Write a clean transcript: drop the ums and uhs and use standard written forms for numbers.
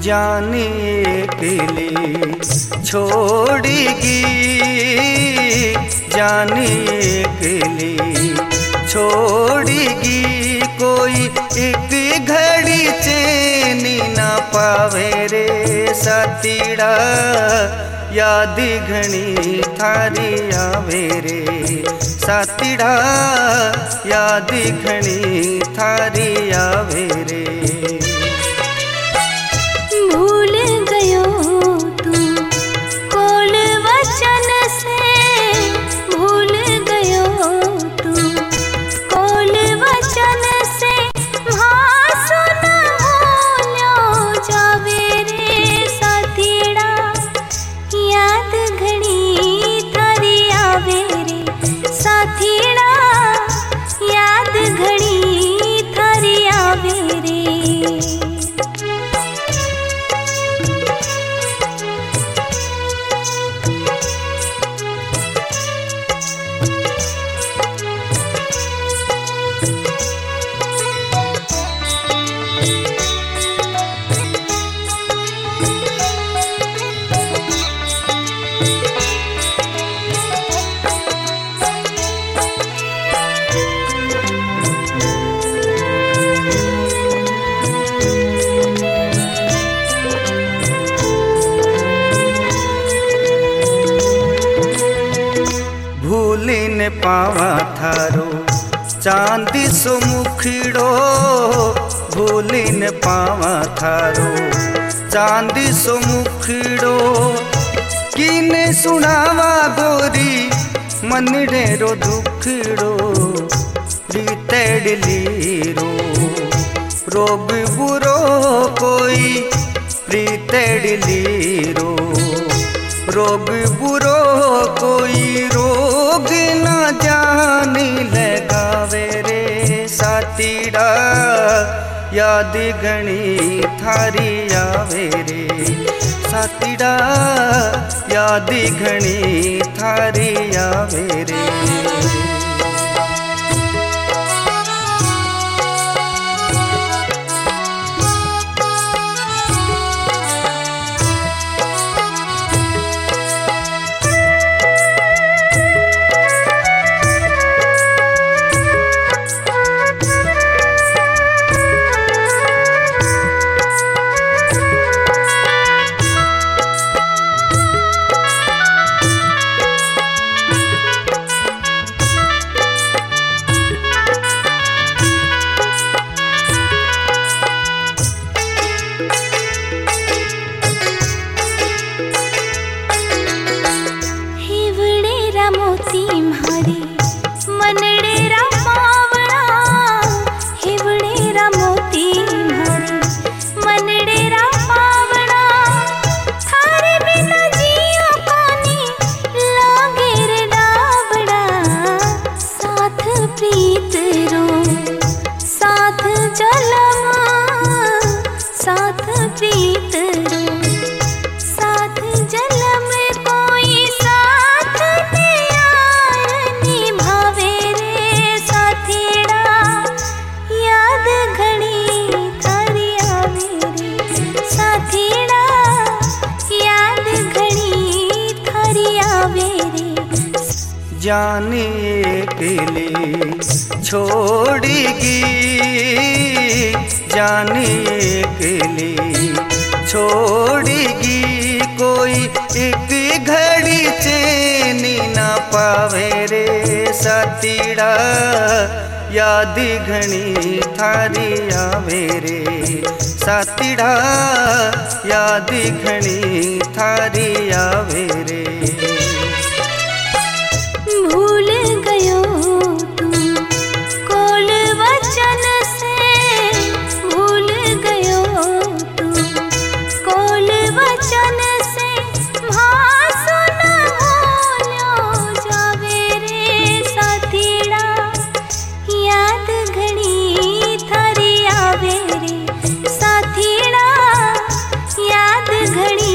जाने अकेले छोड़ेगी, जाने अकेले छोड़ेगी। कोई एक घड़ी चैन ना पावे रे साथीड़ा, याद घणी थारी आवे रे साथीड़ा, याद घणी थारी आवे रे। भूल गयो तू कोल वचन से, भूल गयो तू कोल वचन से, भासु न भूल्यो जावे रे साथीड़ा, याद घणी थारी आवे रे साथीड़ा, याद घणी थारी आवे रे। भूलिन पावा थारो चांदी सो मुखड़ो, भूलिन पावा थारो चांदी सो मुखड़ो। किने सुनावा गोरी मनड़े रो दुखड़ो, रीतड़ली रो रोग बुरो कोई प्रीतड़ली रो, रोग बुरो कोई रोग न जाने लगावे रे साथीड़ा, याद घणी थारी आवे रे साथीड़ा, याद घणी थारी आवे रे। जाने अकेले छोड़ेगी, जाने अकेले छोड़ेगी। कोई एक घड़ी चैन ना पावे रे साथीड़ा, याद घणी थारी आवे रे साथीड़ा, याद घणी थारी आवे रे। भूल गयो तू कोल वचन से, भूल गयो तू कोल वचन से, भासु न भूल्यो जावे रे साथीड़ा, याद घणी थारी आवे रे साथीड़ा, याद घणी